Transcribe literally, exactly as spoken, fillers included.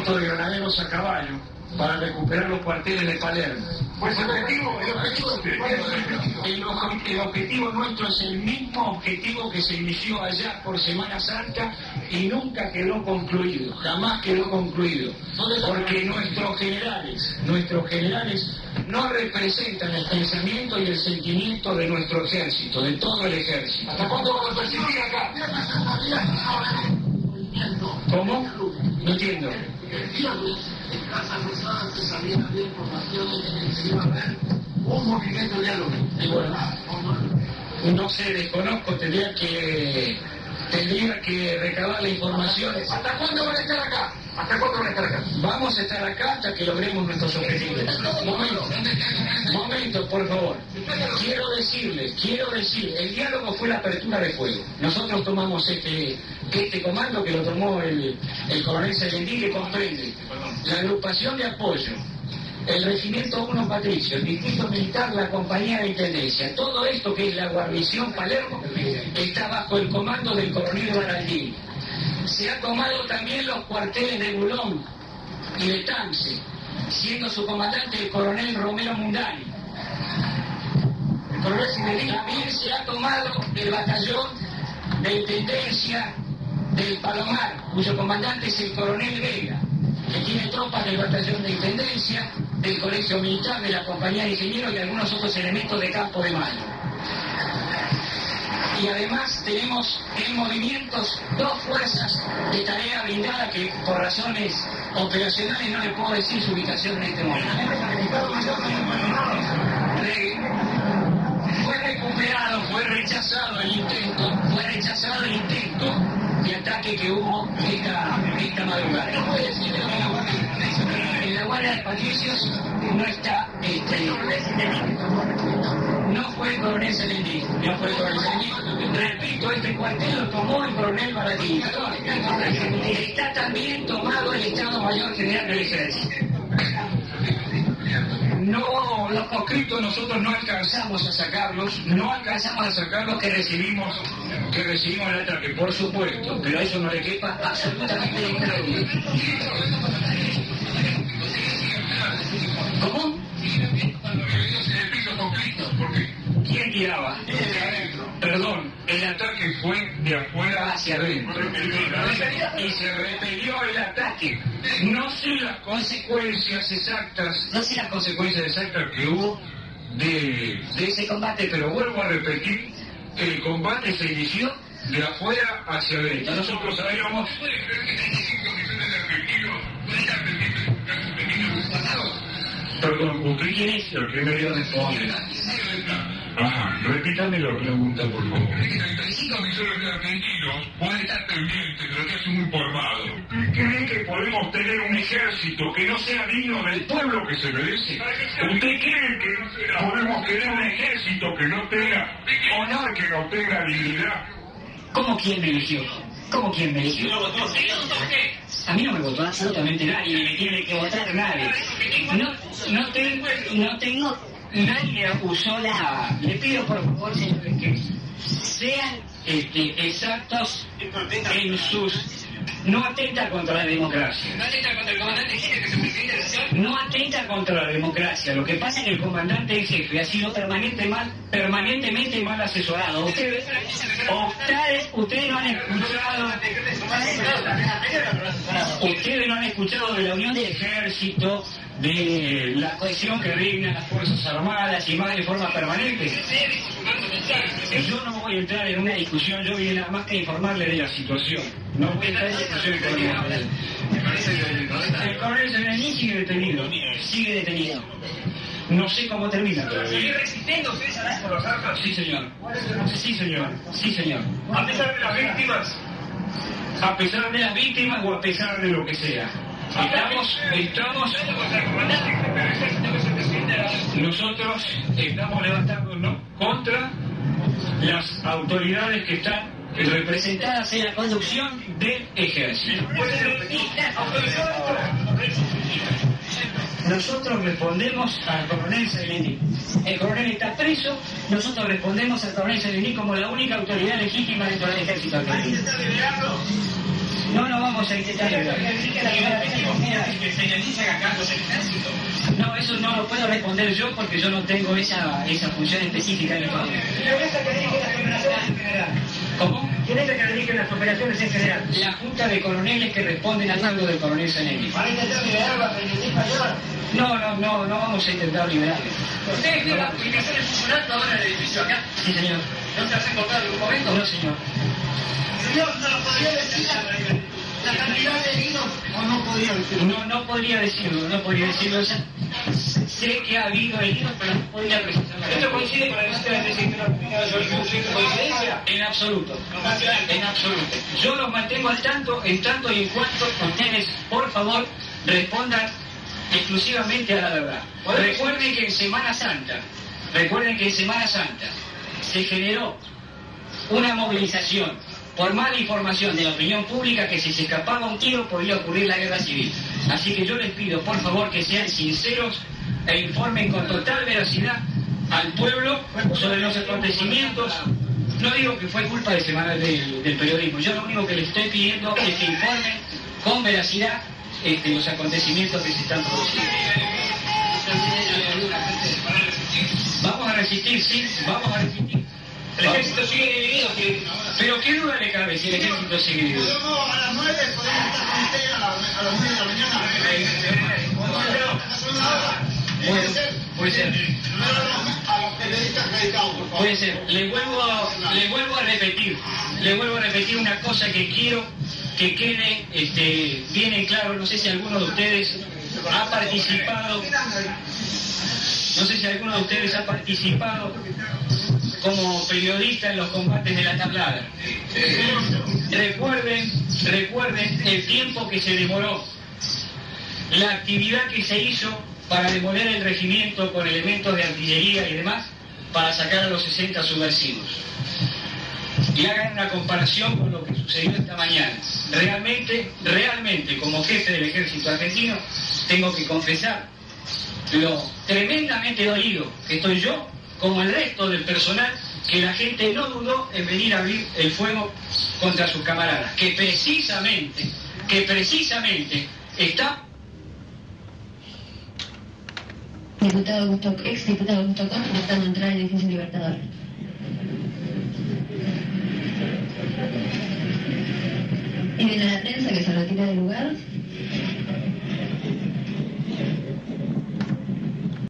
regimiento de granaderos a caballo para recuperar los cuarteles de Palermo. Pues el objetivo, el objetivo, el, ojo, el objetivo nuestro es el mismo objetivo que se inició allá por Semana Santa y nunca quedó concluido, jamás quedó concluido, porque nuestros generales, nuestros generales no representan el pensamiento y el sentimiento de nuestro ejército, de todo el ejército. ¿Hasta cuándo vamos a persistir acá? ¿Cómo? No entiendo. El viernes, en Casa Rosada, se salían de informaciones de que se iba a ver un movimiento de diálogo. Y bueno, no sé, desconozco, tendría que tendría que recabar la información. ¿Hasta cuándo van a estar acá? ¿Hasta cuándo van a estar acá? Vamos a estar acá hasta que logremos nuestros objetivos. Momento, momento, por favor. Quiero decirles, quiero decir, el diálogo fue la apertura de fuego. Nosotros tomamos este, este comando que lo tomó el, el coronel Serendí, que comprende la agrupación de apoyo, el regimiento uno Patricio, el distrito militar, la compañía de intendencia. Todo esto que es la guarnición Palermo está bajo el comando del coronel Baraldini. Se ha tomado también los cuarteles de Bulón y de Tance, siendo su comandante el coronel Romero Mundani. El coronel Sinelli también se ha tomado el batallón de intendencia del Palomar, cuyo comandante es el coronel Vega, que tiene tropas del batallón de intendencia, del colegio militar, de la compañía de ingenieros y algunos otros elementos de Campo de Mayo. Y además tenemos en movimientos dos fuerzas de tarea blindada que por razones operacionales no le puedo decir su ubicación en este momento. Fue recuperado, fue rechazado el intento, fue rechazado el intento de ataque que hubo esta, esta madrugada. En la Guardia de Patricios no está este, no fue el coronel Serendí, no fue el coronel Serendí. Repito, este cuartel lo tomó el coronel Baratini. Está también tomado el Estado Mayor General del Ejército. No, los conscriptos nosotros no alcanzamos a sacarlos, no alcanzamos a sacarlos que recibimos, que recibimos el ataque, por supuesto, pero a eso no le quepa absolutamente ninguna duda. ¿Cómo? ¿Quién tiraba? Perdón, el ataque fue de afuera hacia adentro. Y se repelió el ataque. No sé las consecuencias exactas, no sé las consecuencias exactas que hubo de, de ese combate, pero vuelvo a repetir que el combate se inició de afuera hacia adentro. Nosotros sabíamos... Perdón, ¿usted quién es el que me dio responder? Ajá, repítame la pregunta, por favor. treinta y cinco millones de argentinos pueden estar pendientes de lo que es un informado. ¿Usted cree que podemos tener un ejército que no sea digno del pueblo que se merece? ¿Usted cree que podemos tener un ejército que no tenga honor, que no tenga dignidad? ¿Cómo quién me eligió? ¿Cómo quién me eligió? A mí no me votó absolutamente nadie, ni me tiene que votar nadie. No, no tengo, no tengo, nadie usó la... Le pido por favor, señores, que sean este, exactos en sus... No atenta contra la democracia. No atenta contra el comandante jefe, que es el presidente de la nación. No atenta contra la democracia. Lo que pasa es que el comandante en jefe ha sido permanente mal, permanentemente mal asesorado. Ustedes, ustedes, ustedes no han escuchado... Ustedes no han escuchado de la unión del ejército, de la cohesión que regna en las Fuerzas Armadas y más de forma permanente. Yo no voy a entrar en una discusión, yo vine nada más que informarle de la situación. No voy a entrar en discusión económica. El coronel Serendí sigue detenido, sigue detenido. No sé cómo termina todavía. ¿Sigue resistiendo ustedes a las por los armas? Sí, señor. Sí, señor. Sí, señor. A pesar de las víctimas. A pesar de las víctimas o a pesar de lo que sea. Estamos, estamos, nosotros estamos levantándonos contra las autoridades que están representadas en la conducción del ejército. Nosotros respondemos al coronel Serendí. El coronel está preso, nosotros respondemos al coronel Serendí como la única autoridad legítima dentro del ejército argentino. No nos vamos a intentar liberar. que se realiza acá con el ejército? No, eso no lo puedo responder yo porque yo no tengo esa, esa función específica en el Estado. ¿Quién es el que dirige las operaciones en general? ¿Cómo? ¿Quién es el que dirige las operaciones en general? La junta de coroneles que responden al rango del coronel Zanelli. ¿Van a intentar liberar a la periodista ya? No, no, no, no vamos a intentar liberarles. ¿Ustedes vieron las publicaciones funcionando ahora en el edificio acá? Sí, señor. ¿No se las han encontrado en algún momento? No, señor. Señor, ¿no lo podría decir la cantidad de heridos o no podría decirlo? No, no podría decirlo, no podría decirlo. Ya sé que ha habido heridos, pero no podría precisarlo. ¿Esto coincide con la visita del presidente de sobre coincidencia? En absoluto, en absoluto. Yo los mantengo al tanto, en tanto y en cuanto ustedes, por favor, respondan exclusivamente a la verdad. Recuerden que en Semana Santa, recuerden que en Semana Santa se generó una movilización por mala información de la opinión pública que si se escapaba un tiro podía ocurrir la guerra civil. Así que yo les pido, por favor, que sean sinceros e informen con total veracidad al pueblo sobre los acontecimientos. No digo que fue culpa de semana del, del periodismo, yo lo único que les estoy pidiendo es que informen con veracidad este, los acontecimientos que se están produciendo. Vamos a resistir, sí, vamos a resistir. El ejército sigue dividido. Que... Pero qué duda le cabe si el ejército sigue dividido. Luego a las nueve podemos estar con usted a, la, a las nueve de la mañana. Bueno, puede ser. A los periodistas acreditados, por favor. Puede ser. Le vuelvo, a, le vuelvo a repetir, le vuelvo a repetir una cosa que quiero que quede este, bien en claro. No sé si alguno de ustedes ha participado, no sé si alguno de ustedes ha participado como periodista en los combates de la Tablada. Recuerden, recuerden el tiempo que se demoró, la actividad que se hizo para demoler el regimiento con elementos de artillería y demás para sacar a los sesenta subversivos. Y hagan una comparación con lo que sucedió esta mañana. Realmente, realmente, como jefe del ejército argentino, tengo que confesar lo tremendamente dolido que estoy yo, como el resto del personal, que la gente no dudó en venir a abrir el fuego contra sus camaradas, que precisamente, que precisamente está... Diputado Augusto, ex diputado Augusto Conte, tratando de entrar al edificio Libertador. Y viene la prensa que se retira del lugar.